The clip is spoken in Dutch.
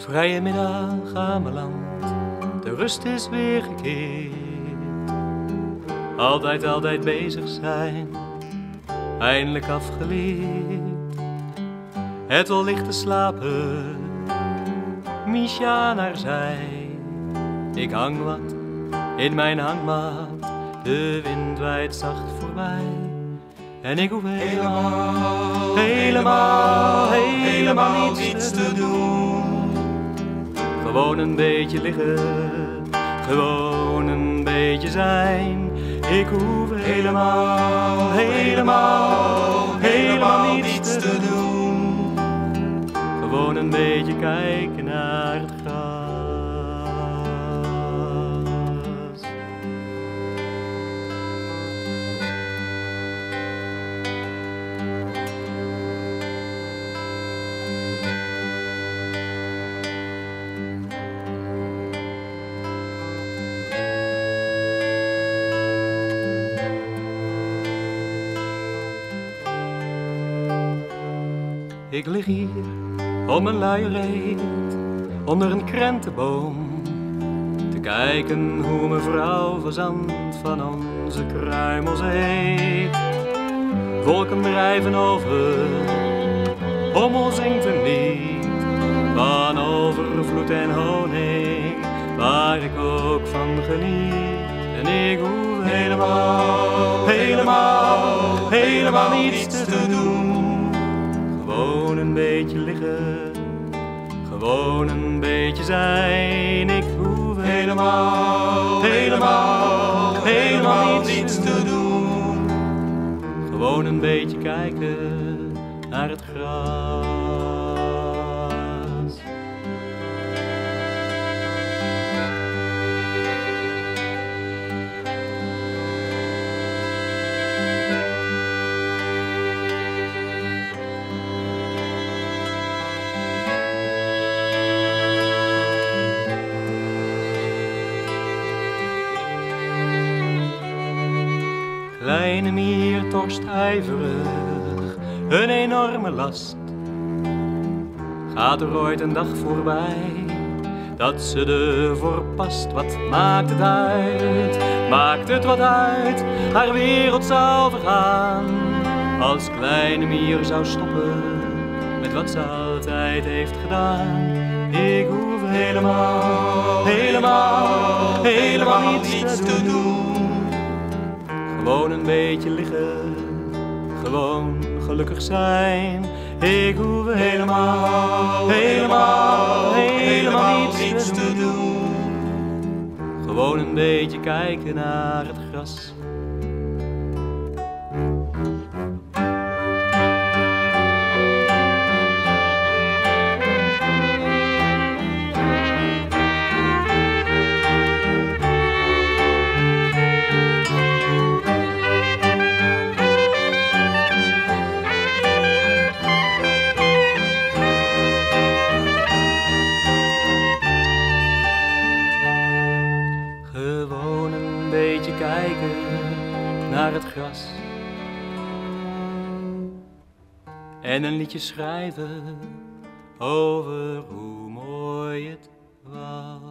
Vrije middag aan mijn land, de rust is weer gekeerd. Altijd bezig zijn, eindelijk afgeleerd. Het wel ligt te slapen, Misha naar zij. Ik hang wat in mijn hangmat, de wind waait zacht voorbij. En ik hoef helemaal niets te doen. Gewoon een beetje liggen, gewoon een beetje zijn. Ik hoef helemaal niets te doen. Gewoon een beetje kijken naar het gras. Ik lig hier op mijn luie reet, onder een krentenboom, te kijken hoe mevrouw Fazant van onze kruimels eet. Wolken drijven over, hommel zingt een lied van overvloed en honing, waar ik ook van geniet. En ik hoef helemaal niets te doen. Gewoon een beetje liggen, gewoon een beetje zijn. Ik hoef helemaal niets te doen. Gewoon een beetje kijken naar het gras. Kleine mier torst ijverig, een enorme last. Gaat er ooit een dag voorbij dat ze ervoor past? Wat maakt het uit? Maakt het wat uit? Haar wereld zou vergaan als kleine mier zou stoppen met wat ze altijd heeft gedaan. Ik hoef helemaal niets te doen. Gewoon een beetje liggen, gewoon gelukkig zijn. Ik hoef helemaal niets te doen. Gewoon een beetje kijken naar het gras. Gewoon een beetje kijken naar het gras. En een liedje schrijven over hoe mooi het was.